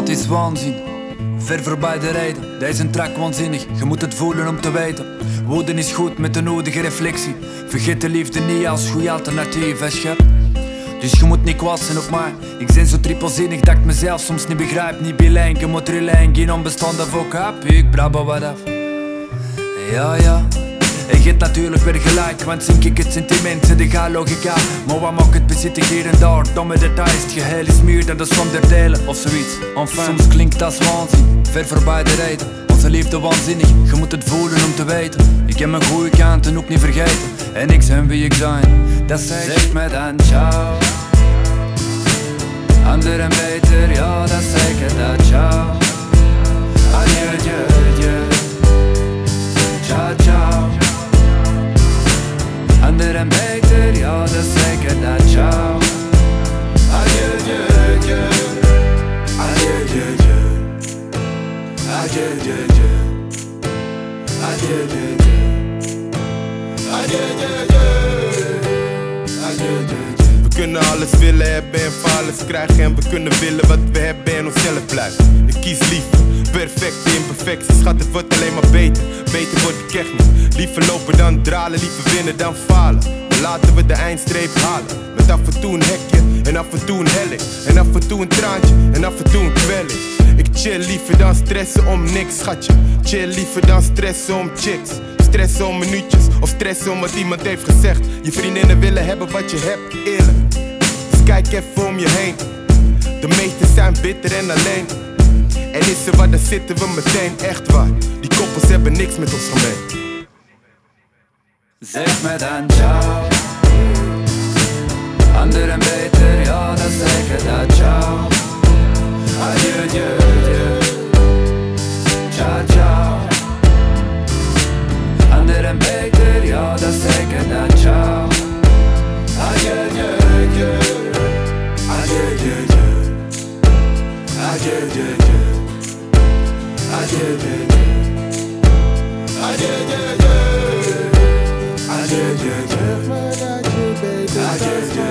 is waanzin, ver voorbij de rijden. Deze track waanzinnig, je moet het voelen om te weten. Woeden is goed met de nodige reflectie. Vergeet de liefde niet als goede alternatief, hè schat. Dus je moet niet kwaad zijn op mij. Ik ben zo trippelzinnig dat ik mezelf soms niet begrijp. Niet bilijn, je moet relijn, geen onbestaande vocab. Ik brabba wat af. Ja, ja. En je hebt natuurlijk weer gelijk, want zink ik het sentiment, zit de logica. Maar wat maakt het bezitten hier en daar? Domme details, het geheel is meer dan de som der delen of zoiets. Enfin, soms klinkt als waanzin, ver voorbij de reden. Onze liefde waanzinnig, je moet het voelen om te weten. Ik heb mijn goede kanten ook niet vergeten. En ik ben wie ik zijn, dat zegt me dan ciao. Anderen beter, ja dat zeker dat ciao. Adieu, adieu, adieu. Ciao, ciao. Anderen beter, ja dat zeker dat ciao. Adieu, adieu, adieu. Adieu, adieu, adieu. Adieu, adieu, adieu. Adieu, adieu, adieu. Adieu, adieu, adieu. Adieu, adieu, adieu. We kunnen alles willen hebben en van alles krijgen. En we kunnen willen wat we hebben en onszelf blijven. Ik kies liefde, perfecte imperfectie. Schat, het wordt alleen maar beter, beter word ik echt niet. Liever lopen dan dralen, liever winnen dan falen. Maar laten we de eindstreep halen. Met af en toe een hekje en af en toe een helling. En af en toe een traantje en af en toe een kwelling. Ik chill liever dan stressen om niks, schatje. Chill liever dan stressen om chicks. Stressen om minuutjes of stressen om wat iemand heeft gezegd. Je vriendinnen willen hebben wat je hebt, eerlijk. Dus kijk even om je heen. De meesten zijn bitter en alleen. En is er wat, dan zitten we meteen, echt waar. Die koppels hebben niks met ons gemeen. Zeg me dan ciao. Anderen beter, ja dat zeker dat ciao. Adieu, adieu, adieu. Ciao, ciao. Anderen beter, ja dat zeker dat ciao. Adieu, adieu, adieu. Adieu, adieu, adieu. Adieu, adieu, adieu. Adieu, adieu, adieu. Adieu, adieu, adieu. Adieu, adieu, adieu. Adieu, adieu, adieu.